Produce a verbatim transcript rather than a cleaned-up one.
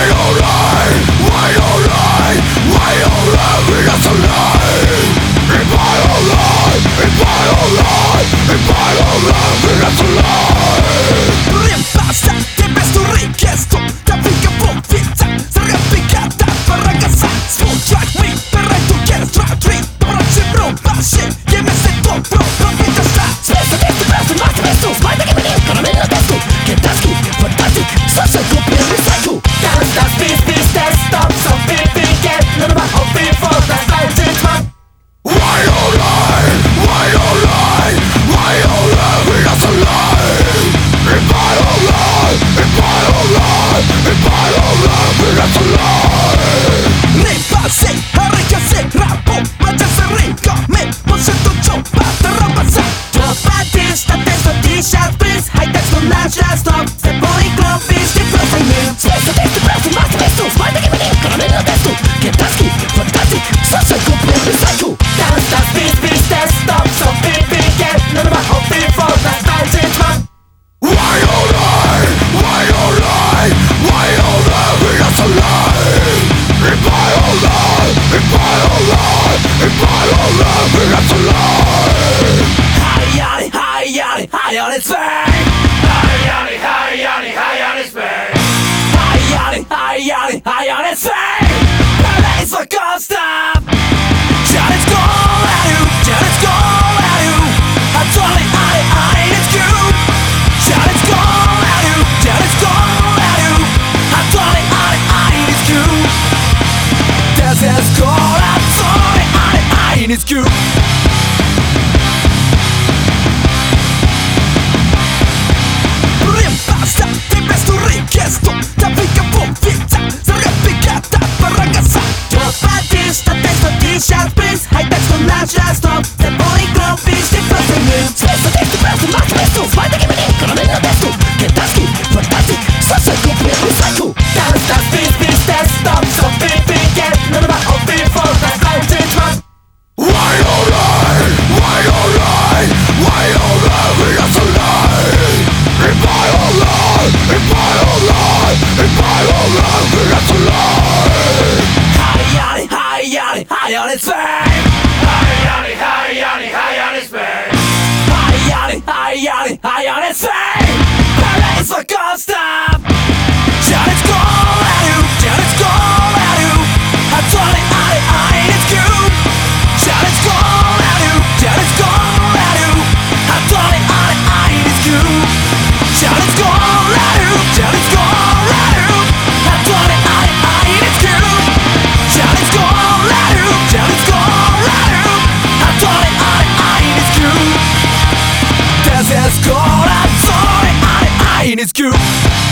High on its way. High on it, high on it, high on its way. High on it, high on it, high on its way. Paradise for constant. Shout it's gone at you, shout it's gone at you. I'm totally high, high in its cube. Shout it's gone at you, shout it's gone at you. I'm totally high, high in its cube. This is gone, I'm totally high, high in its cube. High on its way. High on it, high on it, high on its way. High on it, high on it, high on its way. Paradise for constant. Shout it's gone at you, shout it's gone at you. I'm totally high, high in its cube. Shout it's gone at you, shout it's gone at you. I'm totally high, high in its cube. Shout it's gone at you, shout it's gone at you. I'm totally high, high in its cube. Shout it's gone. It's cold, I'm sorry, I, I, it's cool.